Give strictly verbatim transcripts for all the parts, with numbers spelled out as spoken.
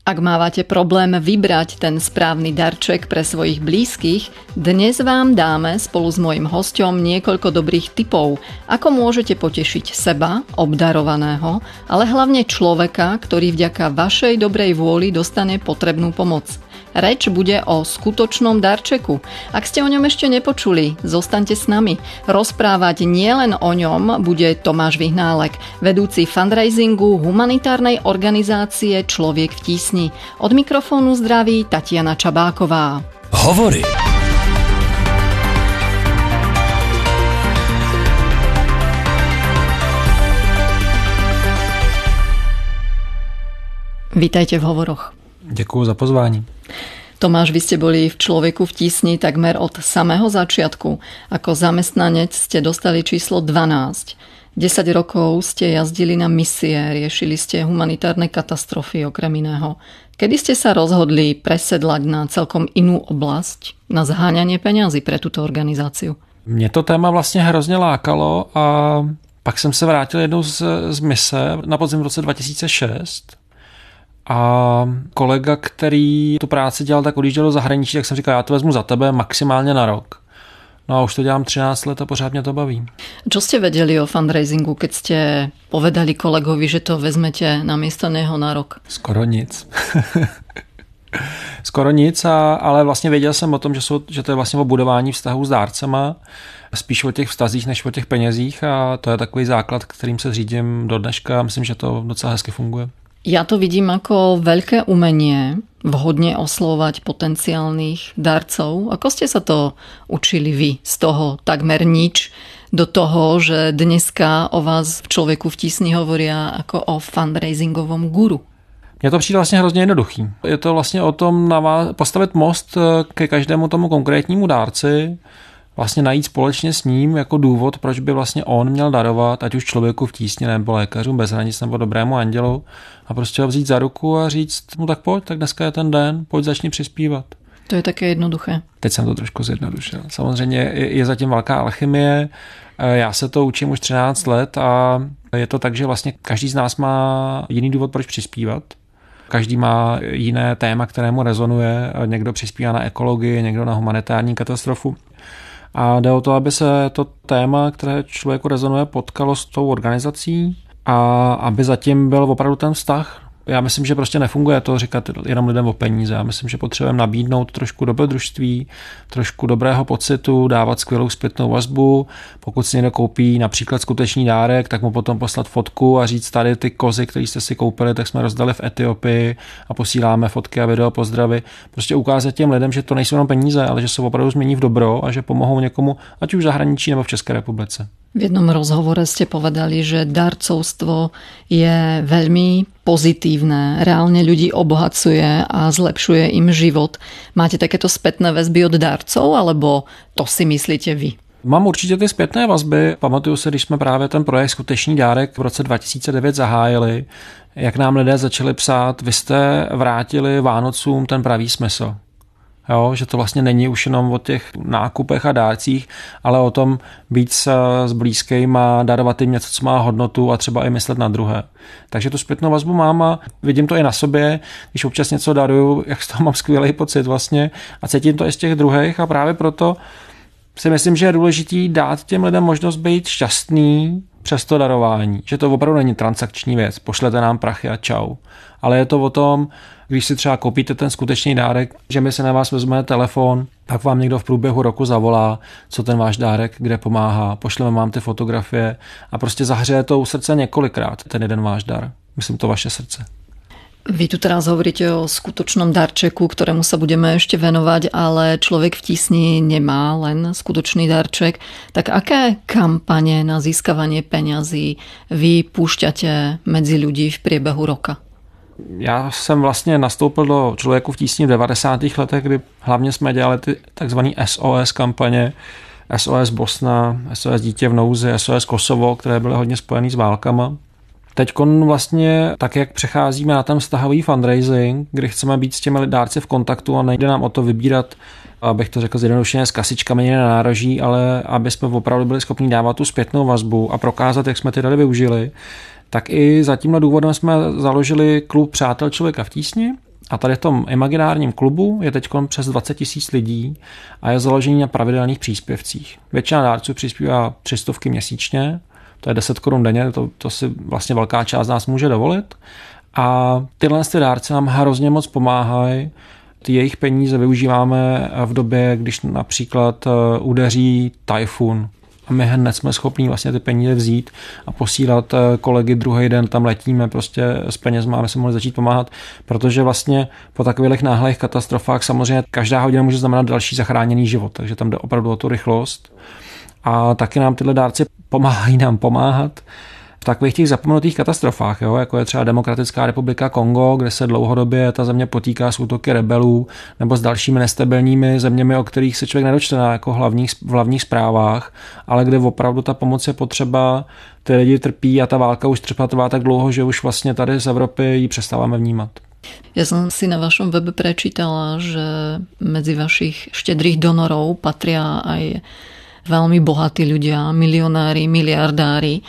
Ak mávate problém vybrať ten správny darček pre svojich blízkych, dnes vám dáme spolu s mojím hosťom niekoľko dobrých tipov, ako môžete potešiť seba, obdarovaného, ale hlavne človeka, ktorý vďaka vašej dobrej vôli dostane potrebnú pomoc. Reč bude o skutočnom darčeku. Ak ste o ňom ešte nepočuli, zostaňte s nami. Rozprávať nielen o ňom bude Tomáš Vyhnálek, vedúci fundraisingu humanitárnej organizácie Človek v tísni. Od mikrofónu zdraví Tatiana Čabáková. Hovory. Vítajte v Hovoroch. Děkuju za pozvání. Tomáš, vy ste boli v Človeku v tísni takmer od samého začiatku. Ako zamestnanec ste dostali číslo dvanásť. desať rokov ste jazdili na misie, riešili ste humanitárne katastrofy okrem iného. Kedy ste sa rozhodli presedlať na celkom inú oblasť, na zháňanie peňazí pre túto organizáciu? Mě to téma vlastně hrozně lákalo a pak jsem se vrátil jednou z, z mise na podzim v roce dva tisíce šest. A kolega, který tu práci dělal, tak odjížděl do zahraničí, tak jsem říkal, já to vezmu za tebe maximálně na rok. No a už to dělám třináct let a pořád mě to baví. Čo ste vedeli o fundraisingu, keď ste povedali kolegovi, že to vezmete namiesto neho na rok? Skoro nic. Skoro nic, a, ale vlastně věděl jsem o tom, že, jsou, že to je vlastně o budování vztahů s dárcema, spíš o těch vztazích než o těch penězích, a to je takový základ, kterým se řídím do dneška a myslím, že to docela hezky funguje. Ja to vidím ako veľké umenie vhodne oslovať potenciálnych darcov. Ako ste sa to učili vy z toho takmer nič do toho, že dneska o vás v Človeku v tísni hovoria ako o fundraisingovom guru? Mně to přijde vlastně hrozně jednoduchý. Je to vlastně o tom postavit most ke každému tomu konkrétnímu dárci, vlastně najít společně s ním jako důvod, proč by vlastně on měl darovat, ať už Člověku v tísni nebo Lékařům bez hranic nebo Dobrému andělu, a prostě ho vzít za ruku a říct mu, tak pojď, tak dneska je ten den, pojď začni přispívat. To je také jednoduché. Teď jsem to trošku zjednodušil. Samozřejmě je zatím velká alchymie, já se to učím už třináct let a je to tak, že vlastně každý z nás má jiný důvod, proč přispívat. Každý má jiné téma, kterému rezonuje, někdo přispívá na ekologii, někdo na humanitární katastrofu. A jde o to, aby se to téma, které člověku rezonuje, potkalo s tou organizací a aby zatím byl opravdu ten vztah. Já myslím, že prostě nefunguje to říkat jenom lidem o peníze. Já myslím, že potřebujeme nabídnout trošku dobrodružství, trošku dobrého pocitu, dávat skvělou zpětnou vazbu. Pokud si někdo koupí například skutečný dárek, tak mu potom poslat fotku a říct, tady ty kozy, které jste si koupili, tak jsme rozdali v Etiopii a posíláme fotky a video pozdravy. Prostě ukázat těm lidem, že to nejsou jenom peníze, ale že se opravdu změní v dobro a že pomohou někomu, ať už v zahraničí nebo v České republice. V jednom rozhovore ste povedali, že darcovstvo je veľmi pozitívne, reálne ľudí obohacuje a zlepšuje im život. Máte takéto spätné väzby od darcov, alebo to si myslíte vy? Mám určitě ty zpětné vazby. Pamatuju se, když jsme právě ten projekt Skutečný dárek v roce dva tisíce devět zahájili, jak nám lidé začali psát, vy jste vrátili Vánocům ten pravý smysl. Jo, že to vlastně není už jenom o těch nákupech a dárcích, ale o tom být s, s blízkým a darovat jim něco, co má hodnotu a třeba i myslet na druhé. Takže tu zpětnou vazbu mám a vidím to i na sobě, když občas něco daruju, jak z toho mám skvělý pocit vlastně a cítím to i z těch druhých, a právě proto si myslím, že je důležitý dát těm lidem možnost být šťastný přes to darování. Že to opravdu není transakční věc, pošlete nám prachy a čau. Ale je to o tom, když si třeba koupíte ten skutečný dárek, že my se na vás vezmeme telefon, tak vám někdo v průběhu roku zavolá, co ten váš dárek, kde pomáhá, pošleme vám ty fotografie a prostě zahřeje to u srdce několikrát ten jeden váš dar. Myslím to vaše srdce. Vy tu teraz hovoríte o skutočnom darčeku, ktorému sa budeme ešte venovať, ale Človek v tísni nemá len skutočný darček. Tak aké kampane na získavanie peňazí vy púšťate medzi ľudí v priebehu roka? Já jsem vlastně nastoupil do Člověku v tísni v devadesátých letech, kdy hlavně jsme dělali ty takzvané S O S kampaně, S O S Bosna, S O S Dítě v nouzi, S O S Kosovo, které byly hodně spojené s válkama. Teď vlastně tak, jak přecházíme na ten vztahový fundraising, kdy chceme být s těmi dárci v kontaktu a nejde nám o to vybírat, abych to řekl zjednodušeně, s kasičkami někde na nároží, ale aby jsme opravdu byli schopni dávat tu zpětnou vazbu a prokázat, jak jsme ty dary využili, tak i za tímhle důvodem jsme založili klub Přátel Člověka v tísni, A tady v tom imaginárním klubu je teď přes dvacet tisíc lidí a je založený na pravidelných příspěvcích. Většina dárců přispívá tři stovky měsíčně, to je deset korun denně, to, to si vlastně velká část z nás může dovolit. A tyhle ty dárce nám hrozně moc pomáhají. Ty jejich peníze využíváme v době, když například udeří tajfun. A my hned jsme schopní vlastně ty peníze vzít a posílat kolegy druhý den, tam letíme prostě s penězma, aby se mohli začít pomáhat, protože vlastně po takových náhlých katastrofách samozřejmě každá hodina může znamenat další zachráněný život, takže tam jde opravdu o tu rychlost. A taky nám tyhle dárci pomáhají nám pomáhat v takových těch zapomenutých katastrofách, jo, jako je třeba Demokratická republika Kongo, kde se dlouhodobě ta země potýká s útoky rebelů, nebo s dalšími nestabilními zeměmi, o kterých se člověk nedočte na jako hlavních, v hlavních zprávách, ale kde opravdu ta pomoc je potřeba, ty lidi trpí a ta válka už třeba trvá tak dlouho, že už vlastně tady z Evropy ji přestáváme vnímat. Ja som si na vašom webe prečítala, že medzi vašich štedrých donorov patria aj veľmi bohatí ľudia, milionári, miliardári.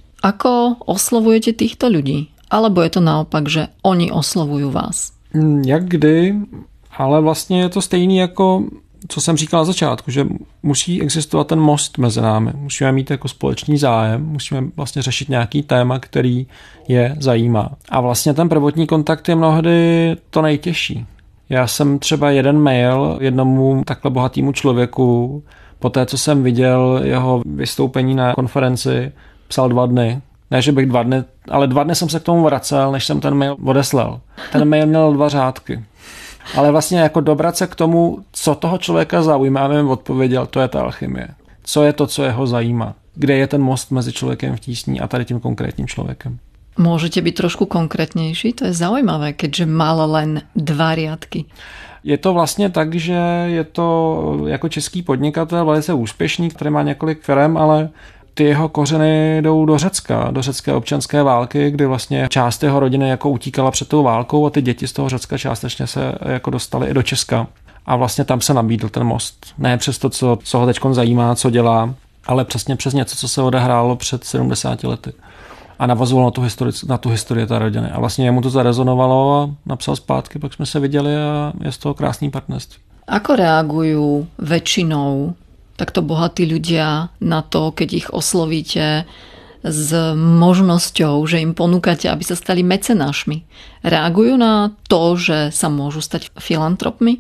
Ako oslovujete týchto ľudí? Alebo je to naopak, že oni oslovujú vás? Jak kdy, ale vlastně je to stejný jako, co jsem říkal na začátku, že musí existovat ten most mezi námi. Musíme mít jako společný zájem, musíme vlastně řešit nějaký téma, který je zajímá. A vlastně ten prvotní kontakt je mnohdy to nejtěžší. Já jsem třeba jeden mail jednomu takhle bohatému člověku, po té, co jsem viděl jeho vystoupení na konferenci, psal dva dny. Ne, že bych dva dny, ale dva dny jsem se k tomu vracel, než jsem ten mail odeslal. Ten mail měl dva řádky. Ale vlastně jako dobrat se k tomu, co toho člověka zaujme, aby mi odpověděl, to je ta alchymie. Co je to, co jeho zajímá? Kde je ten most mezi člověkem v tísni a tady tím konkrétním člověkem? Môžete byť trošku konkrétnější? To je zaujímavé, keďže mal len dva riadky. Je to vlastně tak, že je to jako český podnikatel velice úspěšný, který má několik firem, ale ty jeho kořeny jdou do Řecka, do řecké občanské války, kdy vlastně část jeho rodiny jako utíkala před tou válkou a ty děti z toho Řecka částečně se jako dostaly i do Česka. A vlastně tam se nabídl ten most. Ne přes to, co, co ho teďkon zajímá, co dělá, ale přesně přes něco, co se odehrálo před sedmdesáti lety. A navazoval na tu, historii, na tu historii té rodiny. A vlastně jemu to zarezonovalo a napsal zpátky, pak jsme se viděli a je z toho krásný partnerství. Ako reagujú väčšinou takto bohatí ľudia na to, keď ich oslovíte s možnosťou, že im ponúkate, aby sa stali mecenášmi? Reagujú na to, že sa môžu stať filantropmi?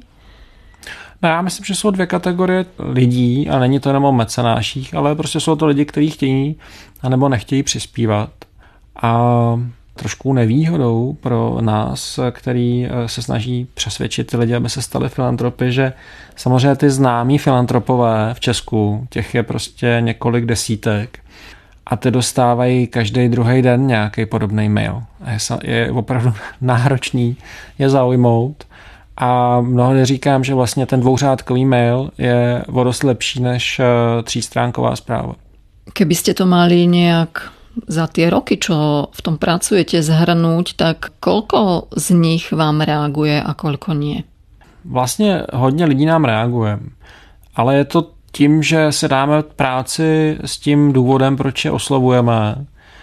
No, já myslím, že jsou dvě kategorie lidí a není to jenom o mecenáších, ale prostě jsou to lidi, kteří chtějí anebo nechtějí přispívat. A trošku nevýhodou pro nás, který se snaží přesvědčit ty lidi, aby se stali filantropy, že samozřejmě ty známí filantropové v Česku, těch je prostě několik desítek a ty dostávají každý druhý den nějaký podobný mail. Je opravdu náročný je zaujmout a mnohdy říkám, že vlastně ten dvouřádkový mail je o dost lepší než třístránková zpráva. Keby ste to mali nejak za tie roky, čo v tom pracujete, zhrnúť, tak koľko z nich vám reaguje a koľko nie? Vlastně hodně lidí nám reaguje, ale je to tím, že se dáme práci s tím důvodem, proč je oslovujeme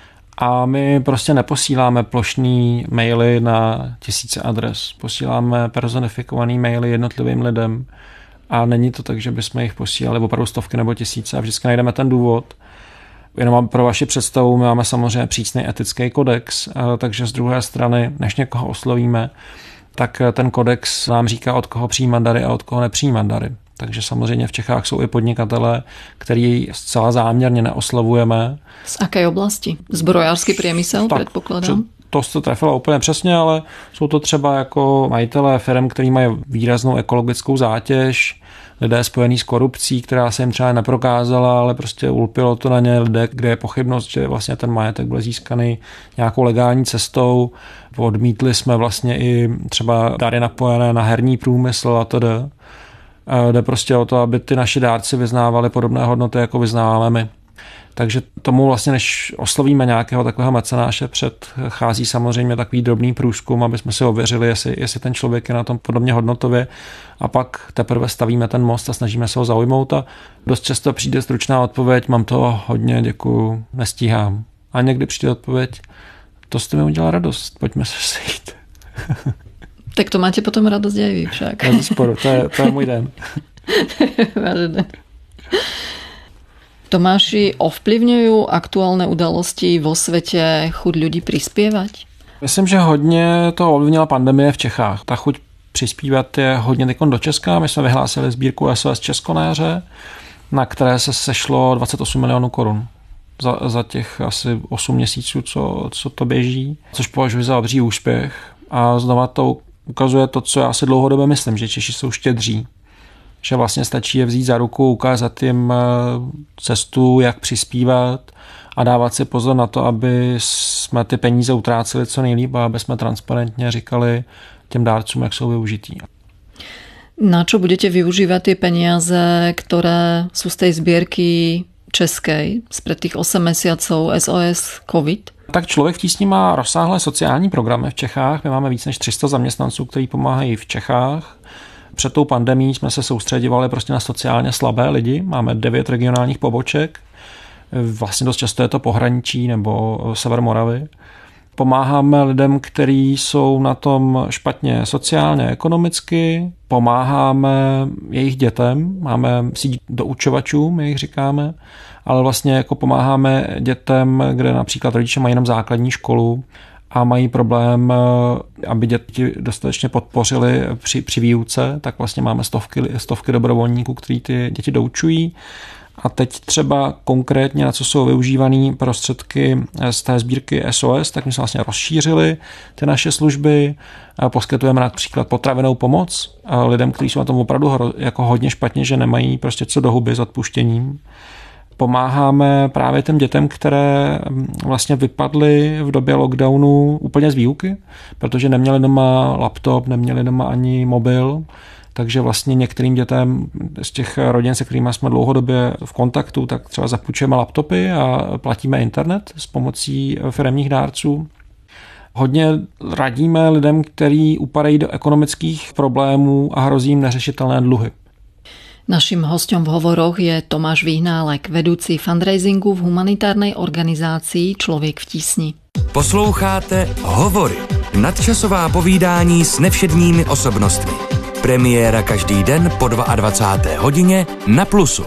a my prostě neposíláme plošný maily na tisíce adres, posíláme personifikovaný maily jednotlivým lidem a není to tak, že bychom jich posílali opravdu stovky nebo tisíce a vždycky najdeme ten důvod. Jenom pro vaši představu, my máme samozřejmě přísný etický kodex, takže z druhé strany, než někoho oslovíme, tak ten kodex nám říká, od koho přijímat dary a od koho nepřijímat dary. Takže samozřejmě v Čechách jsou i podnikatelé, který zcela záměrně neoslovujeme. Z jaké oblasti? Zbrojářský priemysel, tak, předpokládám? To jste trefila úplně přesně, ale jsou to třeba jako majitelé firm, který mají výraznou ekologickou zátěž, lidé spojení s korupcí, která se jim třeba neprokázala, ale prostě ulpilo to na ně, lidé, kde je pochybnost, že vlastně ten majetek byl získaný nějakou legální cestou. Odmítli jsme vlastně i třeba dary napojené na herní průmysl a tedy. Jde prostě o to, aby ty naši dárci vyznávali podobné hodnoty, jako vyznáváme my. Takže tomu vlastně, než oslovíme nějakého takového mecenáše, předchází samozřejmě takový drobný průzkum, aby jsme si ověřili, jestli, jestli ten člověk je na tom podobně hodnotově a pak teprve stavíme ten most a snažíme se ho zaujmout a dost často přijde stručná odpověď, mám toho hodně, děkuju, nestíhám. A někdy přijde odpověď, to jste mi udělal radost, pojďme se sejít. Tak to máte potom radosť aj vy však. Bez sporu, to je, to je můj den. Vážne. Tomáši, ovplyvňujú aktuálne udalosti vo svete chuť ľudí prispievať? Myslím, že hodně to ovlivnila pandemie v Čechách. Ta chuť přispívat je hodně teď do Česka. My jsme vyhlásili sbírku S O S Česko na jaře, na které se sešlo dvacet osm milionů korun. Za, za těch asi osm měsíců, co, co to běží, což považuji za obří úspěch. A znova to ukazuje to, co já si dlouhodobě myslím, že Češi jsou štědří. Že vlastně stačí je vzít za ruku, ukázat jim cestu, jak přispívat a dávat si pozor na to, aby jsme ty peníze utráceli co nejlíp a aby jsme transparentně říkali těm dárcům, jak jsou využitý. Na čo budete využívať tie peniaze, ktoré sú z tej zbierky českej spred tých osem mesiacov S O S COVID? Tak Člověk v tísni má rozsáhlé sociální programy v Čechách. My máme víc než tři sta zaměstnanců, kteří pomáhají v Čechách. Před tou pandemií jsme se soustředovali prostě na sociálně slabé lidi. Máme devět regionálních poboček. Vlastně dost často je to pohraničí nebo sever Moravy. Pomáháme lidem, kteří jsou na tom špatně sociálně, ekonomicky. Pomáháme jejich dětem. Máme síť doučovačů, my jich říkáme. Ale vlastně jako pomáháme dětem, kde například rodiče mají jenom základní školu a mají problém, aby děti dostatečně podpořili při, při výuce, tak vlastně máme stovky, stovky dobrovolníků, kteří ty děti doučují. A teď třeba konkrétně, na co jsou využívané prostředky z té sbírky S O S, tak my jsme vlastně rozšířili ty naše služby. Poskytujeme například potravinou pomoc lidem, kteří jsou na tom opravdu jako hodně špatně, že nemají prostě co do huby s odpuštěním. Pomáháme právě těm dětem, které vlastně vypadly v době lockdownu úplně z výuky, protože neměli doma laptop, neměli doma ani mobil, takže vlastně některým dětem z těch rodin, se kterými jsme dlouhodobě v kontaktu, tak třeba zapůjčujeme laptopy a platíme internet s pomocí firemních dárců. Hodně radíme lidem, kteří upadají do ekonomických problémů a hrozí jim neřešitelné dluhy. Naším hosťom v hovoroch je Tomáš Vyhnálek, vedúci fundraisingu v humanitárnej organizácii Člověk v tísni. Posloucháte Hovory, nadčasová povídání s nevšedními osobnostmi. Premiéra každý den po dvadsiatej druhej hodině na Plusu.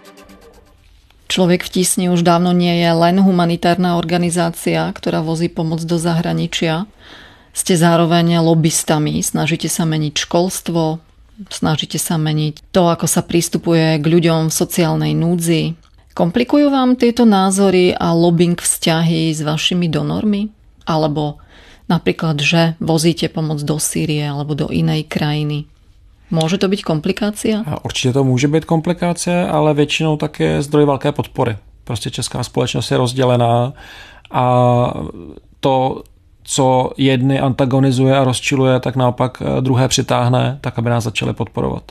Člověk v tísni už dávno nie je len humanitárna organizácia, ktorá vozí pomoc do zahraničia. Ste zároveň lobbystami, snažíte sa meniť školstvo, snažíte sa meniť to, ako sa prístupuje k ľuďom v sociálnej núdzi. Komplikujú vám tieto názory a lobbying vzťahy s vašimi donormi? Alebo napríklad, že vozíte pomoc do Sýrie alebo do inej krajiny? Môže to byť komplikácia? Určitě to může být komplikace, ale většinou také zdroj velké podpory. Prostě česká společnost je rozdělená a to, co jedny antagonizuje a rozčiluje, tak naopak druhé přitáhne, tak aby nás začali podporovat.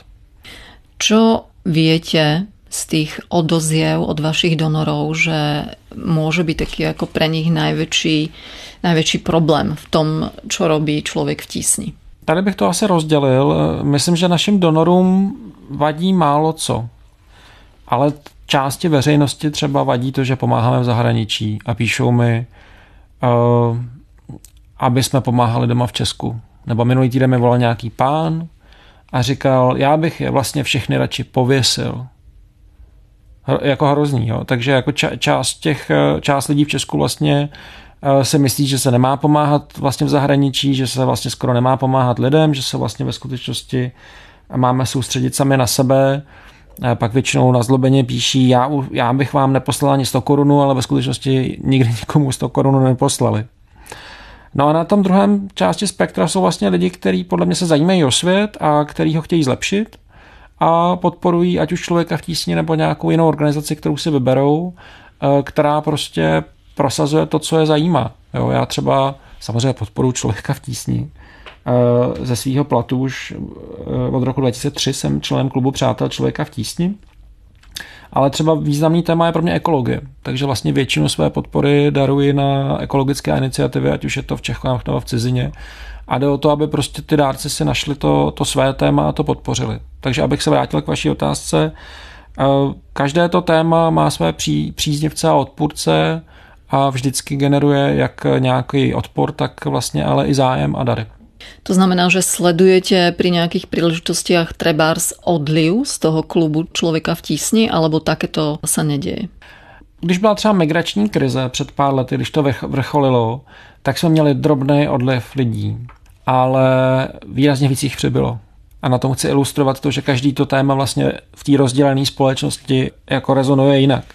Čo viete z tých odoziev od vašich donorov, že môže byť taký ako pre nich najväčší, najväčší problém v tom, čo robí Člověk v tísni? Tady bych to asi rozdělil. Myslím, že našim donorům vadí málo co. Ale části veřejnosti třeba vadí to, že pomáháme v zahraničí a píšou mi, uh, aby jsme pomáhali doma v Česku. Nebo minulý týden mi volal nějaký pán a říkal, já bych je vlastně všechny radši pověsil. Jako hrozný. Jo. Takže jako ča- část, těch, část lidí v Česku vlastně si myslí, že se nemá pomáhat vlastně v zahraničí, že se vlastně skoro nemá pomáhat lidem, že se vlastně ve skutečnosti máme soustředit sami na sebe. Pak většinou na zlobeně píší, já, já bych vám neposlal ani sto korun, ale ve skutečnosti nikdy nikomu sto korun neposlali. No a na tom druhém části spektra jsou vlastně lidi, kteří podle mě se zajímají o svět a kteří ho chtějí zlepšit a podporují ať už Člověka v tísni nebo nějakou jinou organizaci, kterou si vyberou, která prostě prosazuje to, co je zajímá. Jo, já třeba samozřejmě podporuji Člověka v tísni. Ze svého platu už od roku dva tisíce tři jsem členem klubu Přátel Člověka v tísni. Ale třeba významný téma je pro mě ekologie. Takže vlastně většinu své podpory daruji na ekologické iniciativy, ať už je to v Čechách nebo v cizině. A jde o to, aby prostě ty dárci si našli to, to své téma a to podpořili. Takže abych se vrátil k vaší otázce, každé to téma má své pří, příznivce a odpůrce a vždycky generuje jak nějaký odpor, tak vlastně ale i zájem a dary. To znamená, že sledujete pri nejakých príležitostiach trebárs odliv z toho klubu Člověka v tísni, alebo takéto sa nedieje? Když byla třeba migrační krize před pár lety, když to vrcholilo, tak jsme měli drobný odliv lidí, ale výrazně víc jich přibylo. A na tom chci ilustrovat to, že každý to téma vlastně v té rozdělené společnosti jako rezonuje jinak.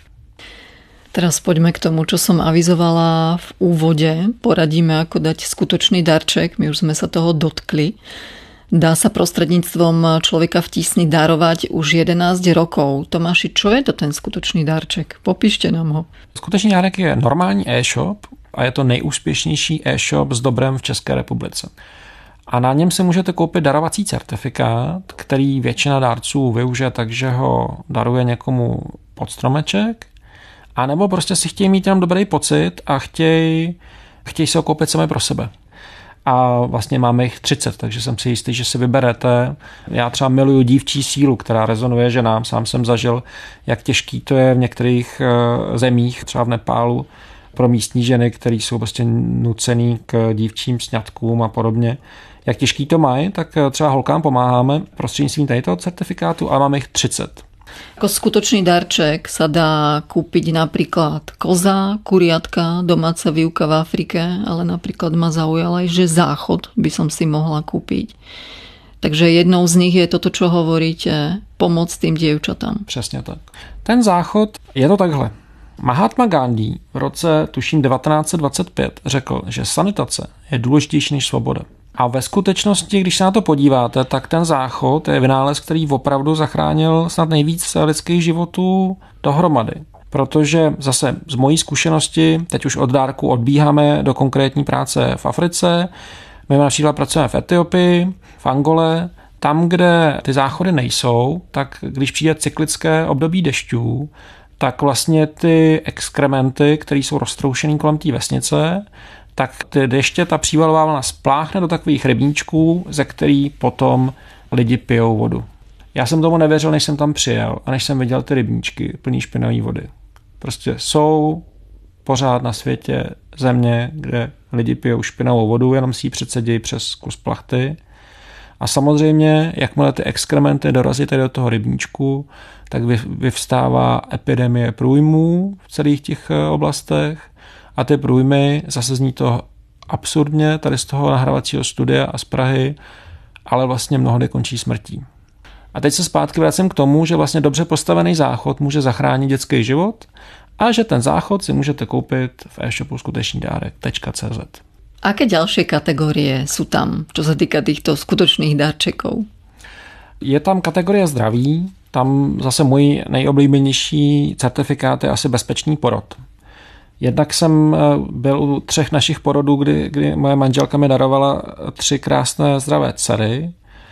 Teraz poďme k tomu, čo som avizovala v úvode. Poradíme, ako dať skutočný darček. My už sme sa toho dotkli. Dá sa prostredníctvom Člověka v tísni darovať už jedenásť rokov. Tomáši, čo je to ten skutočný darček? Popíšte nám ho. Skutečný dárek je normální e-shop a je to nejúspěšnější e-shop s dobrem v České republice. A na něm si můžete koupit darovací certifikát, který většina dárců využije, takže ho daruje někomu pod stromeček. A nebo prostě si chtějí mít jenom dobrý pocit a chtějí, chtějí se ho koupit sami pro sebe. A vlastně máme jich třicet, takže jsem si jistý, že si vyberete. Já třeba miluju dívčí sílu, která rezonuje ženám. Sám jsem zažil, jak těžký to je v některých zemích, třeba v Nepálu, pro místní ženy, které jsou prostě nucený k dívčím sňatkům a podobně. Jak těžký to mají, tak třeba holkám pomáháme prostřednictvím tohoto certifikátu a máme jich třicet. Ako skutočný darček sa dá kúpiť napríklad koza, kuriatka, domáca výuka v Afrike, ale napríklad ma zaujala aj, že záchod by som si mohla kúpiť. Takže jednou z nich je toto, čo hovoríte, pomoc tým dievčatám. Přesně tak. Ten záchod je to takhle. Mahatma Gandhi v roce, tuším, devatenáct set dvacet pět řekl, že sanitace je důležitější než svoboda. A ve skutečnosti, když se na to podíváte, tak ten záchod je vynález, který opravdu zachránil snad nejvíc lidských životů dohromady. Protože zase z mojí zkušenosti, teď už od dárku odbíháme do konkrétní práce v Africe. My například pracujeme v Etiopii, v Angole. Tam, kde ty záchody nejsou, tak když přijde cyklické období dešťů, tak vlastně ty exkrementy, které jsou roztroušený kolem té vesnice, tak ty deště, ta přívalová vlna spláchne do takových rybníčků, ze kterých potom lidi pijou vodu. Já jsem tomu nevěřil, než jsem tam přijel a než jsem viděl ty rybníčky plný špinavé vody. Prostě jsou pořád na světě země, kde lidi pijou špinavou vodu, jenom si ji předsedí přes kus plachty. A samozřejmě, jakmile ty exkrementy dorazí tady do toho rybníčku, tak vyvstává epidemie průjmů v celých těch oblastech. A ty průjmy, zase zní to absurdně, tady z toho nahrávacího studia a z Prahy, ale vlastně mnohdy končí smrtí. A teď se zpátky vracím k tomu, že vlastně dobře postavený záchod může zachránit dětský život a že ten záchod si můžete koupit v e-shopu skutečný dárek tečka cé zet. Aké ďalšie kategórie sú tam, čo sa týka týchto skutočných darčekov? Je tam kategorie zdraví, tam zase můj nejoblíbenější certifikát je asi bezpečný porod. Jednak jsem byl u třech našich porodů, kdy, kdy moje manželka mi darovala tři krásné zdravé dcery,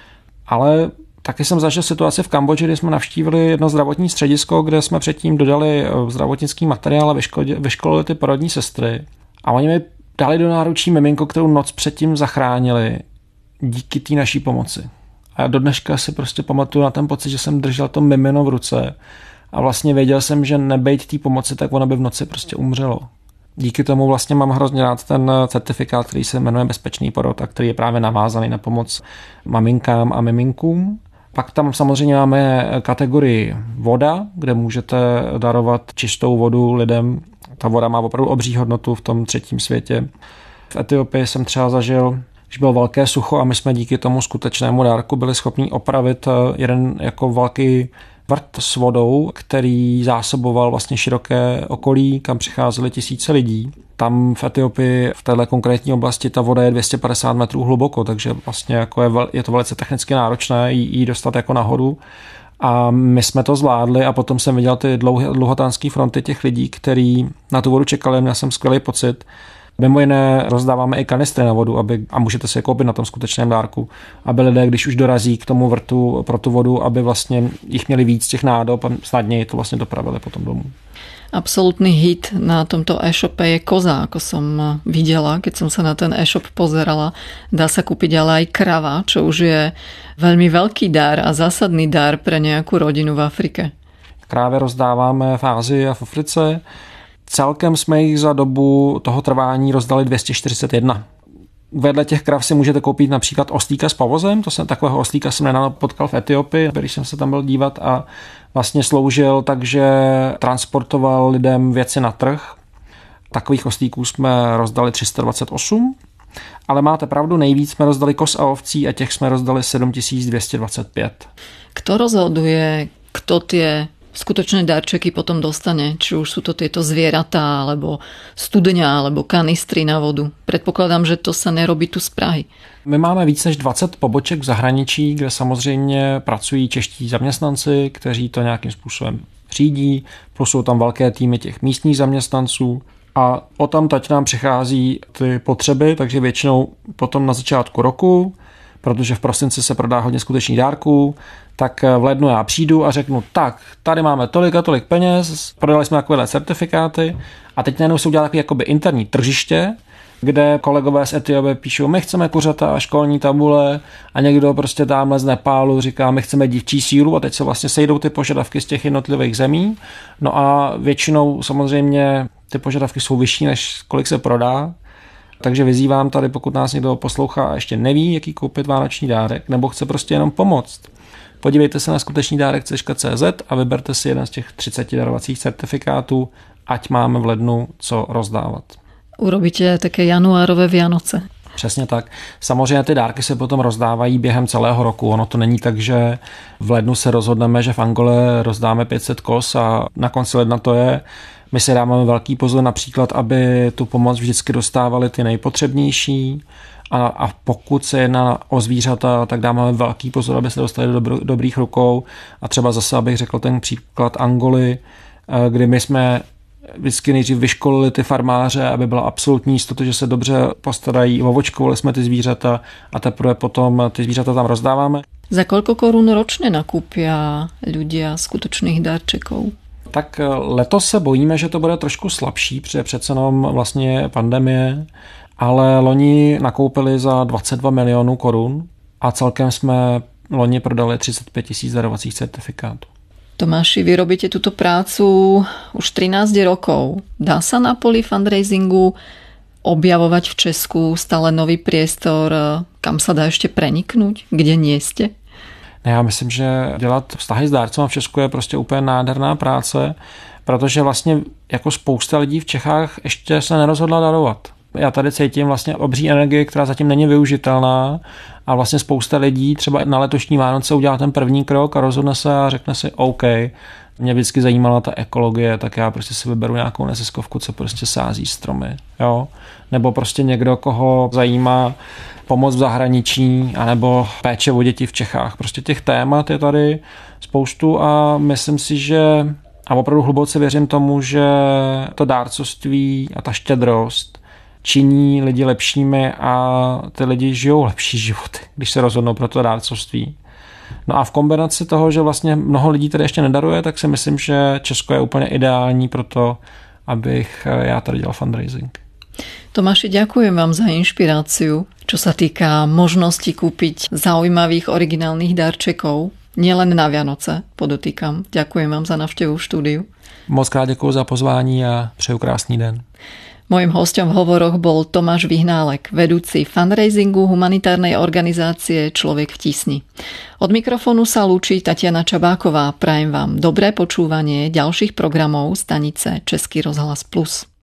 ale taky jsem zažil situaci v Kambodži, kdy jsme navštívili jedno zdravotní středisko, kde jsme předtím dodali zdravotnický materiál a vyškolili ty porodní sestry. A oni mi dali do náručí miminko, kterou noc předtím zachránili díky té naší pomoci. A já do dneška si prostě pamatuju na ten pocit, že jsem držel to mimino v ruce a vlastně věděl jsem, že nebejt té pomoci, tak ona by v noci prostě umřelo. Díky tomu vlastně mám hrozně rád ten certifikát, který se jmenuje Bezpečný porod a který je právě navázaný na pomoc maminkám a miminkům. Pak tam samozřejmě máme kategorii voda, kde můžete darovat čistou vodu lidem. Ta voda má opravdu obří hodnotu v tom třetím světě. V Etiopii jsem třeba zažil, když bylo velké sucho a my jsme díky tomu skutečnému dárku byli schopni opravit jeden jako velký vrt s vodou, který zásoboval vlastně široké okolí, kam přicházeli tisíce lidí. Tam v Etiopii, v této konkrétní oblasti, ta voda je dvě stě padesát metrů hluboko, takže vlastně jako je, je to velice technicky náročné jí dostat jako nahoru. A my jsme to zvládli a potom jsem viděl ty dlouhotánské fronty těch lidí, kteří na tu vodu čekali. Měl jsem skvělý pocit. Mimo jiné rozdáváme i kanistry na vodu, aby, a můžete si je koupit na tom skutečném dárku, aby lidé, když už dorazí k tomu vrtu pro tu vodu, aby vlastně jich měli víc těch nádob a snadněji to vlastně dopravili potom domů. Absolutný hit na tomto e-shope je koza, ako som videla, keď som sa na ten e-shop pozerala. Dá sa kúpiť ale aj krava, čo už je veľmi veľký dar a zásadný dar pre nejakú rodinu v Afrike. Krávy rozdáváme v Ázii a v Africe. Celkem jsme jich za dobu toho trvání rozdali dvě stě čtyřicet jedna. Vedle těch krav si můžete koupit například oslíka s pavozem, to jsem takového oslíka jsem nedávno potkal v Etiopii, když jsem se tam byl dívat a vlastně sloužil, takže transportoval lidem věci na trh. Takových oslíků jsme rozdali tři sta dvacet osm, ale máte pravdu, nejvíc jsme rozdali koz a ovcí a těch jsme rozdali sedm tisíc dvě stě dvacet pět. Kto rozhoduje, kto tie skutočné darčeky potom dostane? Či už sú to tieto zvieratá, alebo studňa, alebo kanistry na vodu? Predpokladám, že to sa nerobí tu z Prahy. My máme víc než dvacet poboček v zahraničí, kde samozřejmě pracují čeští zaměstnanci, kteří to nějakým způsobem řídí, plus jsou tam velké týmy těch místních zaměstnanců a o tam tať nám přichází ty potřeby, takže většinou potom na začátku roku, protože v prosinci se prodá hodně skutečných dárků, tak v lednu já přijdu a řeknu, tak, tady máme tolik a tolik peněz, prodali jsme takovéhle certifikáty a teď najednou se udělá takový jakoby interní tržiště, kde kolegové z Etiopie píšou, my chceme kuřata a školní tabule a někdo prostě tamhle z Nepálu říká, my chceme dívčí sílu a teď se vlastně sejdou ty požadavky z těch jednotlivých zemí. No a většinou samozřejmě ty požadavky jsou vyšší, než kolik se prodá. Takže vyzývám tady, pokud nás někdo poslouchá a ještě neví, jaký koupit vánoční dárek, nebo chce prostě jenom pomoct. Podívejte se na skutečný dárek tečka cé zet a vyberte si jeden z těch třiceti darovacích certifikátů, ať máme v lednu co rozdávat. Urobíte také januárové Vianoce. Přesně tak. Samozřejmě ty dárky se potom rozdávají během celého roku. Ono to není tak, že v lednu se rozhodneme, že v Angole rozdáme pět set koz a na konci ledna to je. My si dáváme velký pozor například, aby tu pomoc vždycky dostávali ty nejpotřebnější a, a pokud se jedná o zvířata, tak dáme velký pozor, aby se dostali do dobr, dobrých rukou a třeba zase, abych řekl ten příklad Angoly, kdy my jsme vždycky nejdřív vyškolili ty farmáře, aby byla absolutní jistota, že se dobře postarají, ovočkovali jsme ty zvířata a teprve potom ty zvířata tam rozdáváme. Za koľko korún ročne nakúpia ľudia skutočných darčekov? Tak letos se bojíme, že to bude trošku slabší, protože přece jenom vlastně pandemie, ale loni nakoupili za dvacet dva milionů korun a celkem jsme loni prodali třicet pět tisíc darovacích certifikátů. Tomáši, vy robíte túto prácu už trinásť rokov. Dá sa na poli fundraisingu objavovať v Česku stále nový priestor, kam sa dá ešte preniknúť? Kde nie ste? Já myslím, že dělat vztahy s dárcem v Česku je prostě úplně nádherná práce, protože vlastně jako spousta lidí v Čechách ještě se nerozhodla darovat. Já tady cítím vlastně obří energii, která zatím není využitelná a vlastně spousta lidí třeba na letošní Vánoce udělá ten první krok a rozhodne se a řekne si OK, mě vždycky zajímala ta ekologie, tak já prostě si vyberu nějakou neziskovku, co prostě sází stromy. Jo? Nebo prostě někdo, koho zajímá pomoc v zahraničí, anebo péče o děti v Čechách. Prostě těch témat je tady spoustu a myslím si, že a opravdu hluboce věřím tomu, že to dárcovství a ta štědrost činí lidi lepšími a ty lidi žijou lepší životy, když se rozhodnou pro to dárcovství. No a v kombinaci toho, že vlastně mnoho lidí tady ještě nedaruje, tak si myslím, že Česko je úplně ideální pro to, abych já tady dělal fundraising. Tomáši, ďakujem vám za inšpiráciu, čo sa týka možnosti kúpiť zaujímavých originálnych darčekov. Nielen na Vianoce, podotýkam. Ďakujem vám za návštevu v štúdiu. Moc krát děkuji za pozvání a přeju krásný den. Mojím hosťom v hovoroch bol Tomáš Vyhnálek, vedúci fundraisingu humanitárnej organizácie Človek v tísni. Od mikrofónu sa lúči Tatiana Čabáková. Prajem vám dobré počúvanie ďalších programov stanice Český rozhlas Plus.